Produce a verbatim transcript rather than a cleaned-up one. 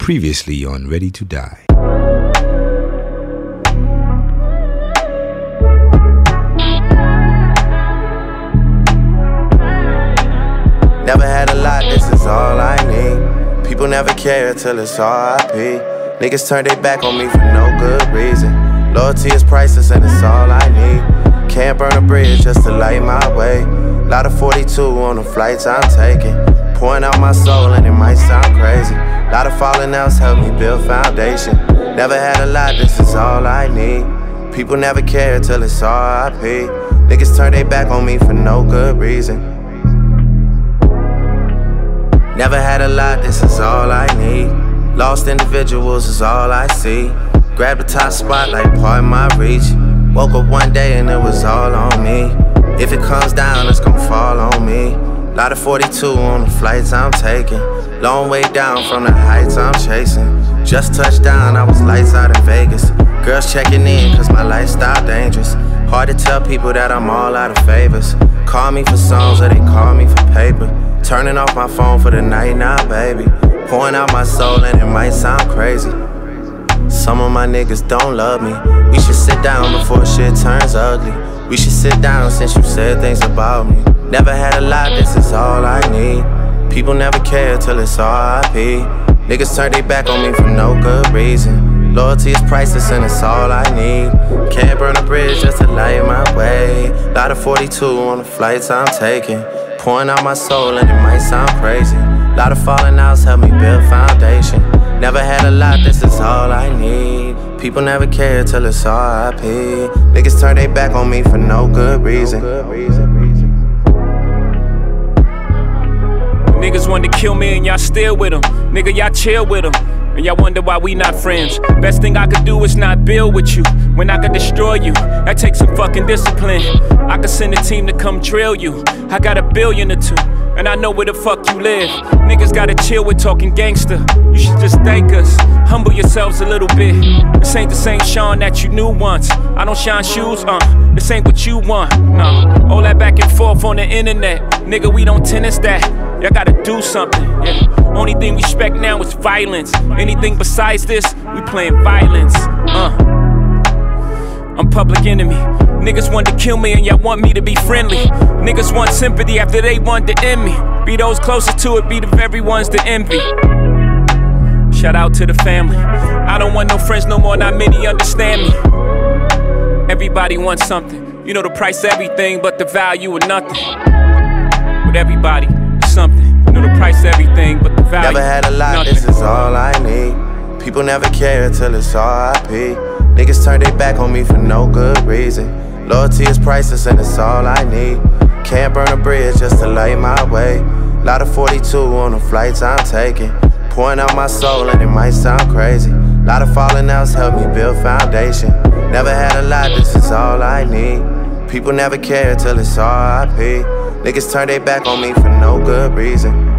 Previously on Ready to Die. Never had a lot, this is all I need. People never care till it's R I P. Niggas turn their back on me for no good reason. Loyalty is priceless and it's all I need. Can't burn a bridge just to light my way. Lot of forty-two on the flights I'm taking. Pouring out my soul and it might sound crazy. Lot of falling outs helped me build foundation. Never had a lot, this is all I need. People never care till it's R I P. Niggas turn their back on me for no good reason. Never had a lot, this is all I need. Lost individuals is all I see. Grab the top spot like part of my reach. Woke up one day and it was all on me. If it comes down, it's gon' fall on me. Lot of forty-two on the flights I'm taking. Long way down from the heights I'm chasing. Just touched down, I was lights out in Vegas. Girls checking in cause my lifestyle dangerous. Hard to tell people that I'm all out of favors. Call me for songs or they call me for paper. Turning off my phone for the night now, baby. Pouring out my soul and it might sound crazy. Some of my niggas don't love me. We should sit down before shit turns ugly. We should sit down since you said things about me. Never had a lot, this is all I need. People never care till it's R I P. Niggas turn their back on me for no good reason. Loyalty is priceless and it's all I need. Can't burn a bridge just to light my way. Lot of forty-two on the flights I'm taking. Pouring out my soul and it might sound crazy. Lot of falling outs help me build foundation. Never had a lot, this is all I need. People never care till it's R I P. Niggas turn their back on me for no good reason. Niggas wanted to kill me and y'all still with them. Nigga, y'all chill with them. And y'all wonder why we not friends. Best thing I could do is not build with you. When I could destroy you, that takes some fucking discipline. I could send a team to come drill you. I got a billion or two, and I know where the fuck you live. Niggas gotta chill with talking gangster. You should just thank us. Humble yourselves a little bit. This ain't the same Sean that you knew once. I don't shine shoes, uh, this ain't what you want, no. All that back and forth on the internet. Nigga, we don't tennis that. Y'all gotta do something, yeah. Only thing we respect now is violence. Anything besides this, we playing violence, uh. I'm public enemy. Niggas want to kill me and y'all want me to be friendly. Niggas want sympathy after they want to end me. Be those closest to it, be the very ones to envy. Shout out to the family. I don't want no friends no more, not many understand me. Everybody wants something. You know the price of everything, but the value of nothing. With everybody, it's something. You know the price of everything, but the value. Never had a lot, nothing. This is all I need. People never care till it's R I P. Niggas turn their back on me for no good reason. Loyalty is priceless and it's all I need. Can't burn a bridge just to light my way. Lot of forty-two on the flights I'm taking. Pouring out my soul and it might sound crazy. Lot of falling outs help me build foundation. Never had a lot, this is all I need. People never care till it's R I P. Niggas turn their back on me for no good reason.